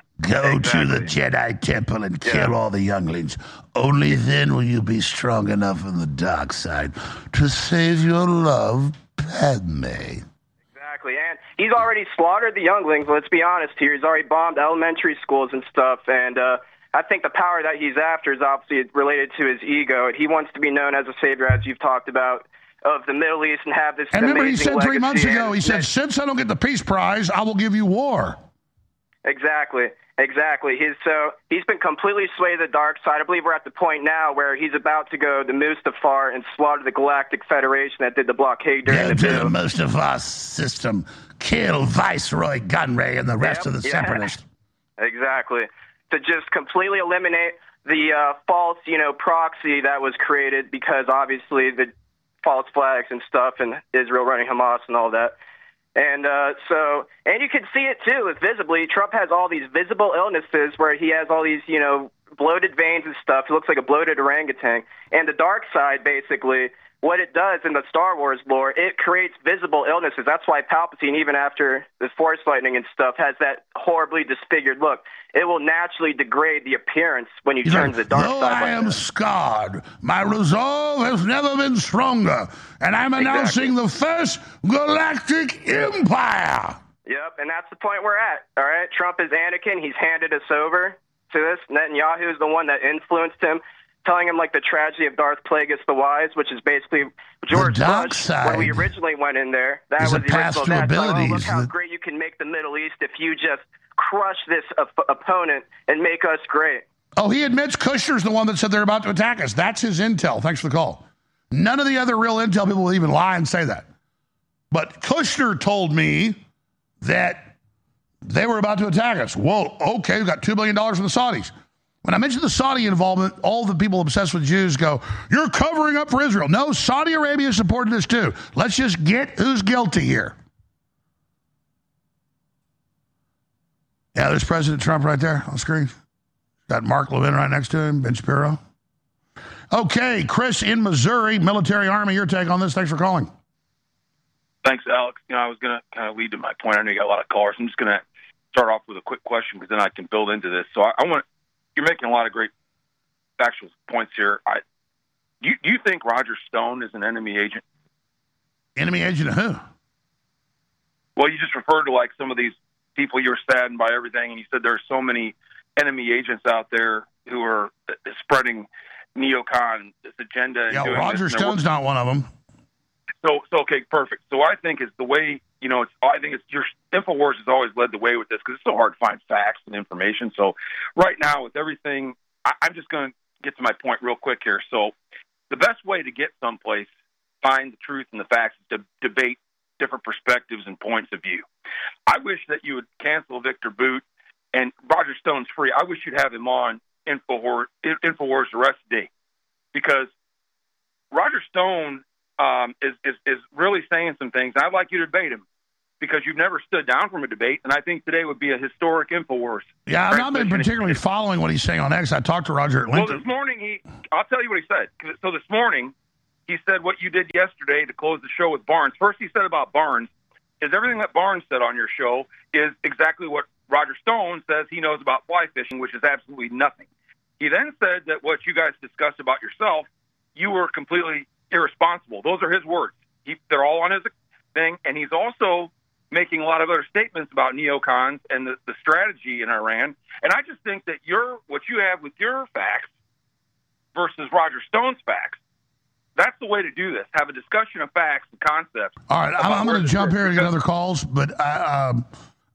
Go exactly. to the Jedi Temple and kill yeah. all the younglings. Only then will you be strong enough on the dark side to save your love, Padme. Exactly. And he's already slaughtered the younglings, let's be honest here. He's already bombed elementary schools and stuff. And uh, I think the power that he's after is obviously related to his ego. He wants to be known as a savior, as you've talked about, of the Middle East and have this and amazing remember, he said legacy. three months ago, he said, that, since I don't get the Peace Prize, I will give you war. Exactly. Exactly. He's so he's been completely swayed to the dark side. I believe we're at the point now where he's about to go to Mustafar and slaughter the Galactic Federation that did the blockade during go the to bill. the Mustafar system, kill Viceroy Gunray and the rest yep, of the yeah. separatists. Exactly. To just completely eliminate the uh, false, you know, proxy that was created because obviously the false flags and stuff and Israel running Hamas and all that. And uh, so, and you can see it too, visibly. Trump has all these visible illnesses where he has all these, you know, bloated veins and stuff. He looks like a bloated orangutan. And the dark side, basically, what it does in the Star Wars lore, it creates visible illnesses. That's why Palpatine, even after the Force lightning and stuff, has that horribly disfigured look. It will naturally degrade the appearance when you He's turn like, to the dark Though side. I am scarred, my resolve has never been stronger, and I'm announcing exactly. the first galactic empire. Yep, and that's the point we're at. All right, Trump is Anakin. He's handed us over to this. Netanyahu is the one that influenced him, telling him like the tragedy of Darth Plagueis the Wise, which is basically George the dark Bush. Side When we originally went in there, that is was a the path original. to That's like, oh, abilities look how that- great you can make the Middle East if you just crush this op- opponent and make us great. Oh, he admits Kushner's the one that said they're about to attack us. That's his intel. Thanks for the call. None of the other real intel people will even lie and say that. But Kushner told me that they were about to attack us. Whoa, okay, we got two billion dollars from the Saudis. When I mention the Saudi involvement, all the people obsessed with Jews go, you're covering up for Israel. No, Saudi Arabia supported this too. Let's just get who's guilty here. Yeah, there's President Trump right there on the screen. Got Mark Levin right next to him, Ben Shapiro. Okay, Chris in Missouri, military army, your take on this. Thanks for calling. Thanks, Alex. You know, I was going to kind of lead to my point. I know you got a lot of callers. I'm just going to start off with a quick question because then I can build into this. So I, I want you're making a lot of great factual points here. I, do, you, do you think Roger Stone is an enemy agent? Enemy agent of who? Well, you just referred to like some of these people you were saddened by everything, and you said there are so many enemy agents out there who are spreading neocon this agenda. And yeah, doing Roger this, Stone's not one of them. So, so okay, perfect. So I think is the way, you know, it's, I think it's your InfoWars has always led the way with this because it's so hard to find facts and information. So right now with everything, I, I'm just going to get to my point real quick here. So the best way to get someplace, find the truth and the facts is to debate different perspectives and points of view. I wish that you would cancel Victor Boot and Roger Stone's free. I wish you'd have him on InfoWars, InfoWars the rest of the day because Roger Stone um, is, is, is really saying some things. And I'd like you to debate him because you've never stood down from a debate. And I think today would be a historic InfoWars. Yeah, I've not been particularly following what he's saying on X. I talked to Roger at LinkedIn. Well, this morning, he, I'll tell you what he said. So this morning, he said what you did yesterday to close the show with Barnes. First, he said about Barnes is everything that Barnes said on your show is exactly what Roger Stone says he knows about fly fishing, which is absolutely nothing. He then said that what you guys discussed about yourself, you were completely irresponsible. Those are his words. He, they're all on his thing. And he's also making a lot of other statements about neocons and the, the strategy in Iran. And I just think that your what you have with your facts versus Roger Stone's facts, that's the way to do this. Have a discussion of facts and concepts. All right, I'm, I'm going to jump here and get other calls, but I, um,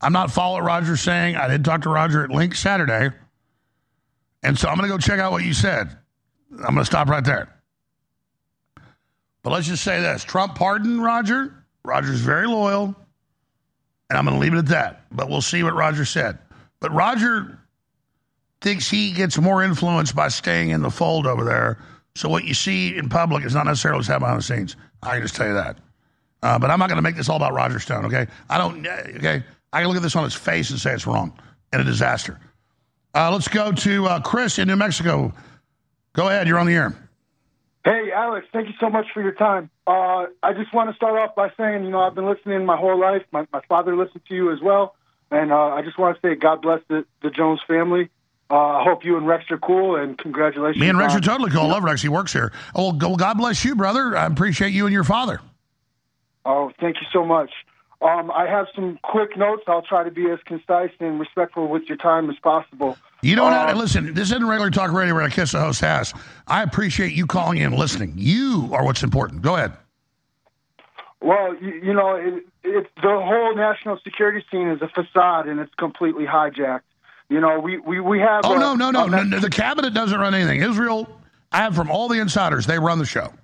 I'm not following what Roger's saying. I did talk to Roger at Link Saturday. And so I'm going to go check out what you said. I'm going to stop right there. But let's just say this. Trump pardoned Roger. Roger's very loyal. And I'm going to leave it at that. But we'll see what Roger said. But Roger thinks he gets more influence by staying in the fold over there. So what you see in public is not necessarily what's happening behind the scenes. I can just tell you that. Uh, but I'm not going to make this all about Roger Stone, okay? I don't, okay? I can look at this on its face and say it's wrong and a disaster. Uh, let's go to uh, Chris in New Mexico. Go ahead. You're on the air. Hey, Alex, thank you so much for your time. Uh, I just want to start off by saying, you know, I've been listening my whole life. My, my father listened to you as well. And uh, I just want to say God bless the, the Jones family. Uh, I hope you and Rex are cool, and congratulations. Me and Rex on, are totally cool. I love Rex. He works here. Oh, well, God bless you, brother. I appreciate you and your father. Oh, thank you so much. Um, I have some quick notes. I'll try to be as concise and respectful with your time as possible. You don't um, have to listen. This isn't regular talk radio where I kiss the host ass. I appreciate you calling in and listening. You are what's important. Go ahead. Well, you, you know, it, it, the whole national security scene is a facade, and it's completely hijacked. You know, we, we, we have... Oh, a, no, no, no, a, no, no. The cabinet doesn't run anything. Israel, I have from all the insiders, they run the show.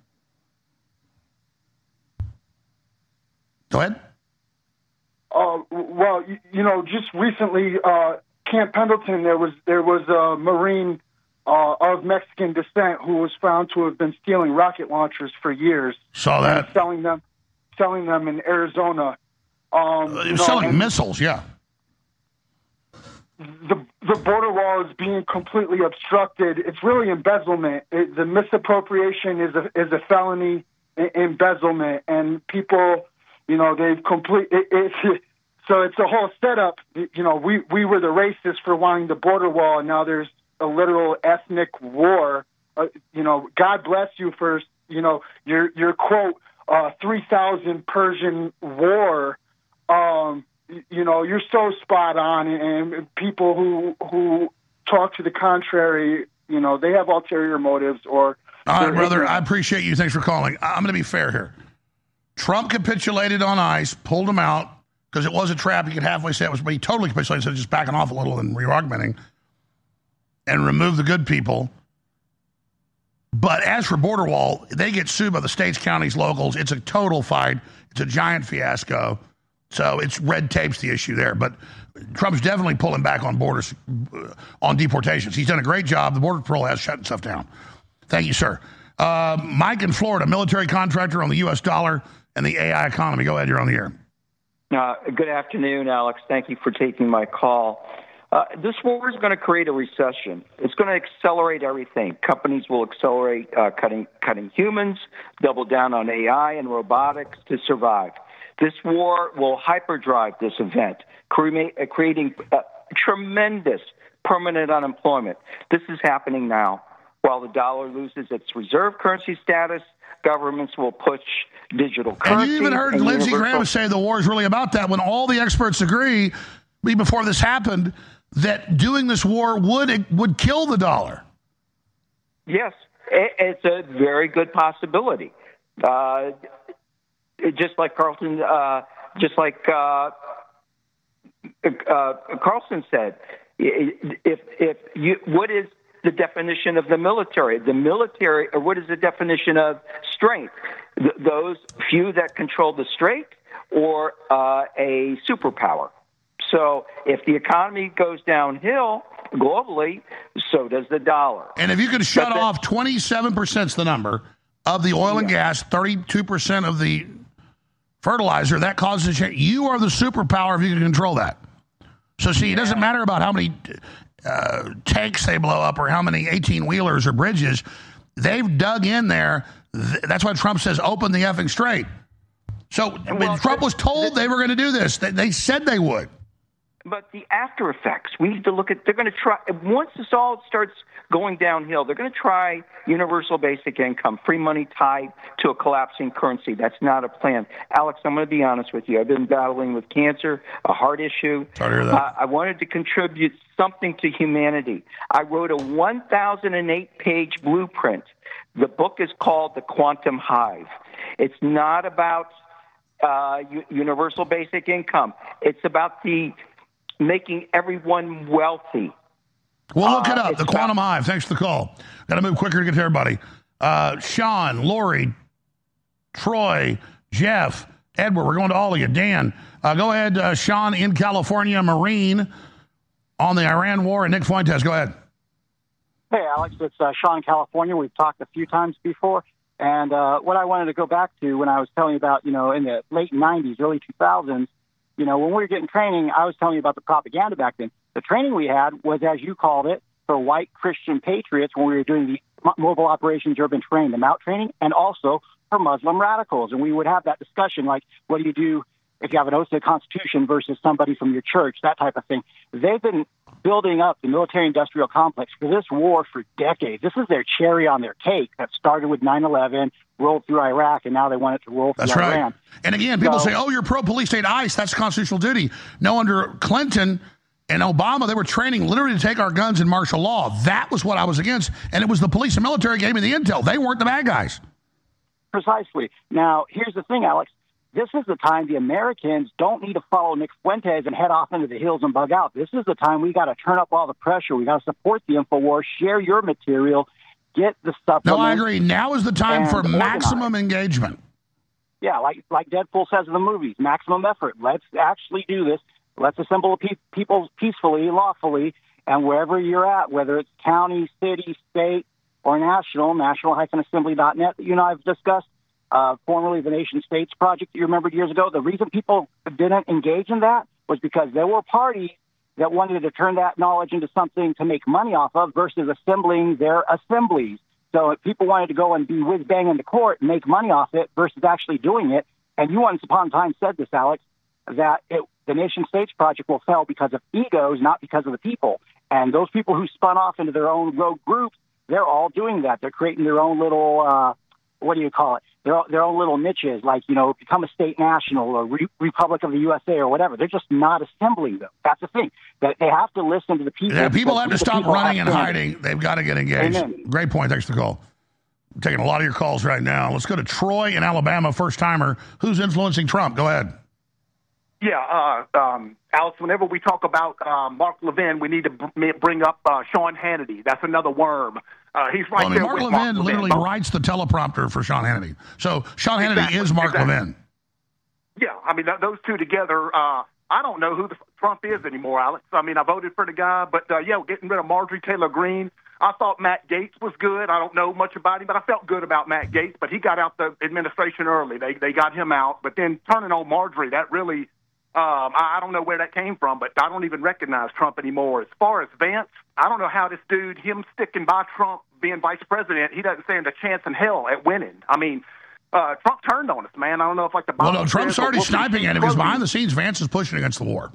Go ahead. Uh, well, you, you know, just recently, uh, Camp Pendleton, there was there was a Marine uh, of Mexican descent who was found to have been stealing rocket launchers for years. Saw that. And selling them, selling them in Arizona. Um, Uh, you know, selling and missiles, yeah. The the border wall is being completely obstructed. It's really embezzlement. It, the misappropriation is a is a felony e- embezzlement, and people, you know, they've complete. It, it's so it's a whole setup. You know, we we were the racists for wanting the border wall, and now there's a literal ethnic war. Uh, you know, God bless you for you know your your quote uh, three thousand Persian war. Um, you know, you're so spot on, and people who who talk to the contrary, you know, they have ulterior motives. Or all right, brother, ignorant. I appreciate you. Thanks for calling. I'm going to be fair here. Trump capitulated on ICE, pulled him out because it was a trap. He could halfway say it was, but he totally capitulated, so just backing off a little and re-augmenting and remove the good people. But as for border wall, they get sued by the states, counties, locals. It's a total fight. It's a giant fiasco. So it's red tape's the issue there. But Trump's definitely pulling back on borders, uh, on deportations. He's done a great job. The Border Patrol has shut stuff down. Thank you, sir. Uh, Mike in Florida, military contractor on the U S dollar and the A I economy. Go ahead. You're on the air. Uh, good afternoon, Alex. Thank you for taking my call. Uh, this war is going to create a recession. It's going to accelerate everything. Companies will accelerate uh, cutting cutting humans, double down on A I and robotics to survive. This war will hyperdrive this event, cre- creating uh, tremendous permanent unemployment. This is happening now. While the dollar loses its reserve currency status, governments will push digital currency. And you even heard Lindsey Graham say the war is really about that, when all the experts agree, before this happened, that doing this war would would kill the dollar. Yes, it's a very good possibility. Uh, just like Carlson, uh, just like uh, uh, Carlson said, if if you, what is the definition of the military? The military, or what is the definition of strength? Th- those few that control the strait, or uh, a superpower. So if the economy goes downhill globally, so does the dollar. And if you could shut but off twenty-seven percent is the number of the oil yeah. and gas, thirty-two percent of the fertilizer, that causes a change. You are the superpower if you can control that. So see, yeah. it doesn't matter about how many uh, tanks they blow up or how many eighteen-wheelers or bridges. They've dug in there. That's why Trump says, open the effing strait. So well, Trump was told they were going to do this. They, they said they would. But the after effects, we need to look at, they're going to try, once this all starts going downhill, they're going to try universal basic income, free money tied to a collapsing currency. That's not a plan. Alex, I'm going to be honest with you. I've been battling with cancer, a heart issue. Sorry to hear that. Uh, I wanted to contribute something to humanity. I wrote a one thousand eight page blueprint. The book is called The Quantum Hive. It's not about Uh, u- universal basic income. It's about the making everyone wealthy. Well, look Uh, it up. it's The Quantum about- Hive. Thanks for the call. Got to move quicker to get to everybody. Uh, Sean, Lori, Troy, Jeff, Edward. We're going to all of you. Dan, uh, go ahead. Uh, Sean in California, Marine, on the Iran war. And Nick Fuentes, go ahead. Hey, Alex, it's uh, Sean, California. We've talked a few times before. And uh, what I wanted to go back to when I was telling you about, you know, in the late nineties, early two thousands, you know, when we were getting training, I was telling you about the propaganda back then. The training we had was, as you called it, for white Christian patriots when we were doing the mo- mobile operations urban training, the MOUT training, and also for Muslim radicals. And we would have that discussion, like, what do you do if you have an oath to the Constitution versus somebody from your church, that type of thing. They've been building up the military-industrial complex for this war for decades. This is their cherry on their cake that started with nine eleven, rolled through Iraq, and now they want it to roll through That's right. Iran. And again, people So- say, oh, you're pro-police state ICE. That's constitutional duty. No, under Clinton and Obama, they were training literally to take our guns in martial law. That was what I was against. And it was the police and military gave me the intel. They weren't the bad guys. Precisely. Now, here's the thing, Alex. This is the time the Americans don't need to follow Nick Fuentes and head off into the hills and bug out. This is the time we got to turn up all the pressure. We got to support the InfoWars, share your material, get the supplements. No, I agree. Now is the time and for organize. maximum engagement. Yeah, like like Deadpool says in the movies, maximum effort. Let's actually do this. Let's assemble pe- people peacefully, lawfully, and wherever you're at, whether it's county, city, state, or national, national dash assembly dot net that you and I have discussed, uh, formerly the Nation States Project that you remembered years ago. The reason people didn't engage in that was because there were parties that wanted to turn that knowledge into something to make money off of versus assembling their assemblies. So if people wanted to go and be whiz-bang in the court and make money off it versus actually doing it, and you once upon a time said this, Alex, that it, the Nation States Project will fail because of egos, not because of the people. And those people who spun off into their own rogue groups, they're all doing that. They're creating their own little, uh, what do you call it? Their, their own little niches, like, you know, become a state national or Re- Republic of the U S A or whatever. They're just not assembling them. That's the thing. That they have to listen to the people. Yeah, people have to the stop people running have and standards. hiding. They've got to get engaged. Amen. Great point. Thanks for the call. I'm taking a lot of your calls right now. Let's go to Troy in Alabama, first-timer. Who's influencing Trump? Go ahead. Yeah, uh, um, Alex, whenever we talk about uh, Mark Levin, we need to br- bring up uh, Sean Hannity. That's another worm. Uh, he's right Well, I mean, there Mark with Levin Mark literally Levin. writes the teleprompter for Sean Hannity. So Sean Hannity Exactly, is Mark exactly. Levin. Yeah, I mean, th- those two together, uh, I don't know who the f- Trump is anymore, Alex. I mean, I voted for the guy, but, uh, yeah, getting rid of Marjorie Taylor Greene. I thought Matt Gaetz was good. I don't know much about him, but I felt good about Matt Gaetz. But he got out the administration early. They they got him out. But then turning on Marjorie, that really, um, I, I don't know where that came from, but I don't even recognize Trump anymore. As far as Vance, I don't know how this dude, him sticking by Trump being vice president, he doesn't stand a chance in hell at winning. I mean, uh, Trump turned on us, man. I don't know if like the Well, no, Bible Trump's says or already what we sniping see at him because closely. behind the scenes, Vance is pushing against the war.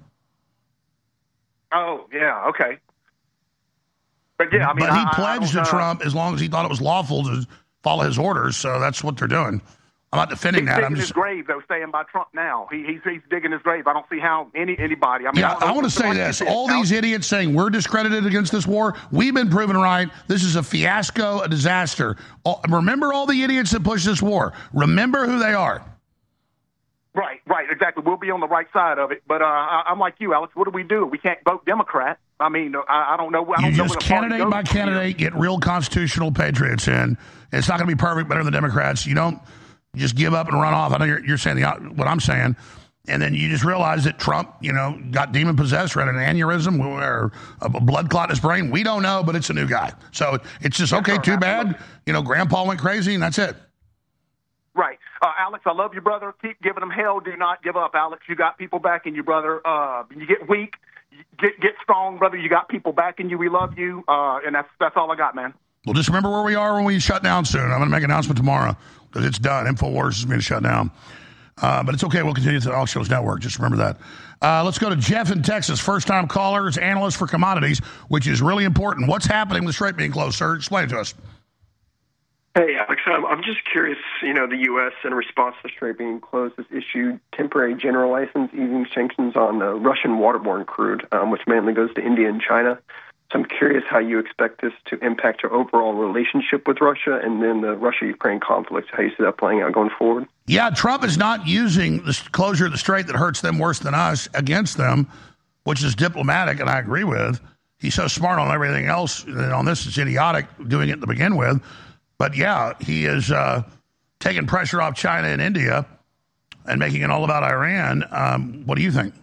Oh, yeah, okay. But, yeah, I mean, but he I- I pledged don't, to uh, Trump as long as he thought it was lawful to follow his orders. So that's what they're doing. I'm not defending He's that. digging I'm his just. grave, though, staying by Trump now. He, he's, he's digging his grave. I don't see how any anybody. I mean, Yeah, don't know I want to what's say the this. argument All is. these idiots saying we're discredited against this war, we've been proven right. This is a fiasco, a disaster. All, remember all the idiots that push this war. Remember who they are. Right, right, exactly. We'll be on the right side of it. But uh, I, I'm like you, Alex. What do we do? We can't vote Democrat. I mean, I, I don't know. I You don't know just where the party candidate goes by from here. candidate, get real constitutional patriots in. It's not going to be perfect, better than the Democrats. You don't just give up and run off. I know you're, you're saying the, what I'm saying. And then you just realize that Trump, you know, got demon-possessed or had an aneurysm or a blood clot in his brain. We don't know, but it's a new guy. So it's just, okay, too bad. You know, Grandpa went crazy, and that's it. Right. Uh, Alex, I love you, brother. Keep giving them hell. Do not give up, Alex. You got people backing you, brother. Uh, you get weak, you get get strong, brother. You got people backing you. We love you. Uh, and that's that's all I got, man. Well, just remember where we are when we shut down soon. I'm going to make an announcement tomorrow because it's done. InfoWars is being shut down. Uh, but it's okay. We'll continue to the Alex Jones Network. Just remember that. Uh, let's go to Jeff in Texas. First-time caller is analyst for commodities, which is really important. What's happening with the Strait being closed, sir? Explain it to us. Hey, Alex, um, I'm just curious, you know, the U S, in response to the Strait being closed, has issued temporary general license easing sanctions on uh, Russian waterborne crude, um, which mainly goes to India and China. So I'm curious how you expect this to impact your overall relationship with Russia and then the Russia-Ukraine conflict, how you see that playing out going forward. Yeah, Trump is not using the closure of the Strait that hurts them worse than us against them. which is diplomatic, and I agree with. He's so smart on everything else, and on this it's idiotic doing it to begin with. But yeah, he is uh, taking pressure off China and India and making it all about Iran. Um, what do you think?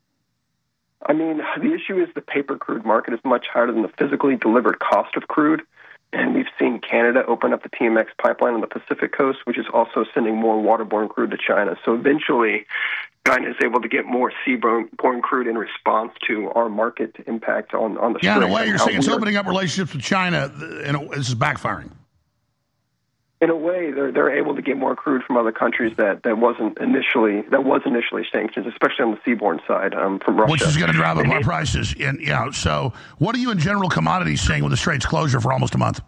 I mean, the issue is the paper crude market is much higher than the physically delivered cost of crude. And we've seen Canada open up the T M X pipeline on the Pacific coast, which is also sending more waterborne crude to China. So eventually, China is able to get more seaborne crude in response to our market impact on, on the Yeah, strait. in a way, you're saying it's we're- opening up relationships with China, and this is backfiring. In a way, they're they're able to get more crude from other countries that, that wasn't initially that was initially sanctions, especially on the seaborne side um, from Russia. Which is going to drive up And our it- prices. And, you know, so what are you in general commodities seeing with the Straits closure for almost a month?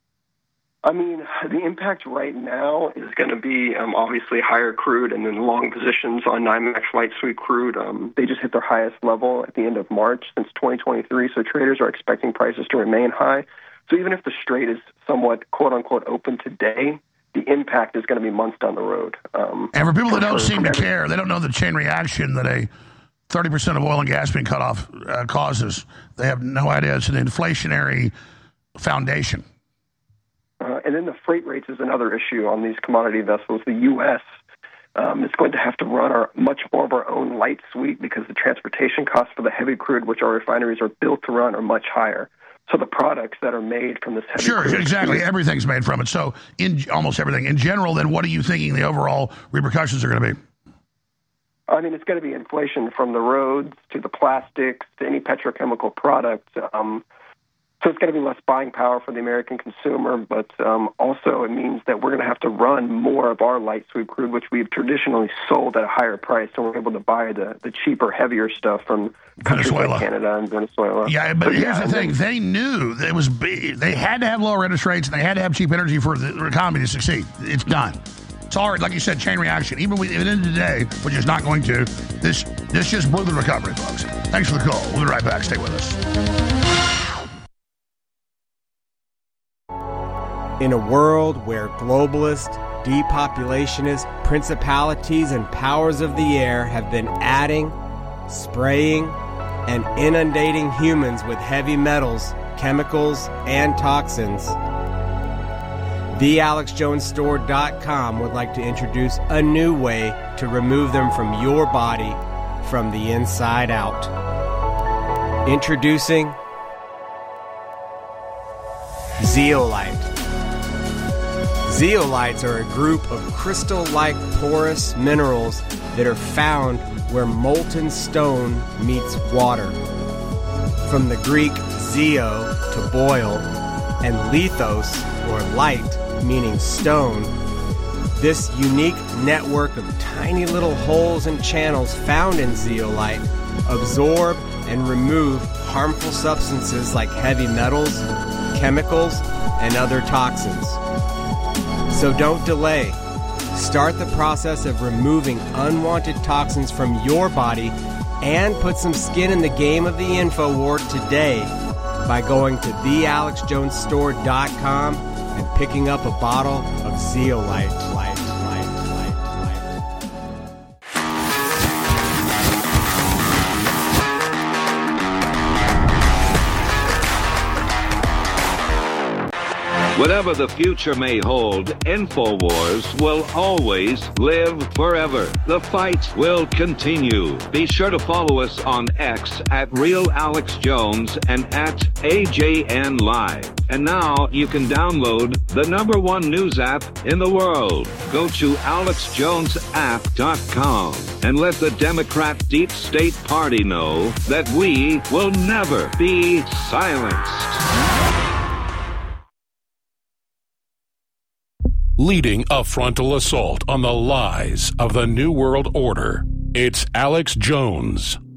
I mean, the impact right now is going to be um, obviously higher crude and then long positions on NYMEX light sweet crude. Um, they just hit their highest level at the end of March since twenty twenty-three, so traders are expecting prices to remain high. So even if the Strait is somewhat quote-unquote open today, the impact is going to be months down the road. Um, And for people that for- don't for- seem from to every- care, they don't know the chain reaction that a thirty percent of oil and gas being cut off uh, causes. They have no idea. It's an inflationary foundation. Uh, and then the freight rates is another issue on these commodity vessels. The U S um, is going to have to run our much more of our own light sweet because the transportation costs for the heavy crude, which our refineries are built to run, are much higher. So the products that are made from this heavy Sure, crude, exactly. Everything's made from it. So in almost everything. In general, then what are you thinking the overall repercussions are going to be? I mean, it's going to be inflation from the roads to the plastics to any petrochemical product. Um, so it's going to be less buying power for the American consumer, but um, also it means that we're going to have to run more of our light sweet crude, which we've traditionally sold at a higher price, so we're able to buy the, the cheaper, heavier stuff from countries Venezuela. like Canada and Venezuela. Yeah, but So, here's yeah, the and thing. then- They knew that it was big. They had to have lower interest rates, and they had to have cheap energy for the economy to succeed. It's done. It's already, like you said, chain reaction. Even with, at the end of the day, which is not going to, this this just blew the recovery, folks. Thanks for the call. We'll be right back. Stay with us. In a world where globalist, depopulationist, principalities, and powers of the air have been adding, spraying, and inundating humans with heavy metals, chemicals, and toxins, the alex jones store dot com would like to introduce a new way to remove them from your body from the inside out. Introducing Zeolite. Zeolites are a group of crystal-like porous minerals that are found where molten stone meets water. From the Greek zeo, to boil, and lithos, or light, meaning stone, this unique network of tiny little holes and channels found in zeolite absorb and remove harmful substances like heavy metals, chemicals, and other toxins. So don't delay. Start the process of removing unwanted toxins from your body and put some skin in the game of the InfoWar today by going to the alex jones store dot com and picking up a bottle of Zeolite. Light, light, light, light. Whatever the future may hold, InfoWars will always live forever. The fight will continue. Be sure to follow us on X at Real Alex Jones and at A J N Live. And now you can download the number one news app in the world. Go to alex jones app dot com and let the Democrat Deep State Party know that we will never be silenced. Leading a frontal assault on the lies of the New World Order. It's Alex Jones.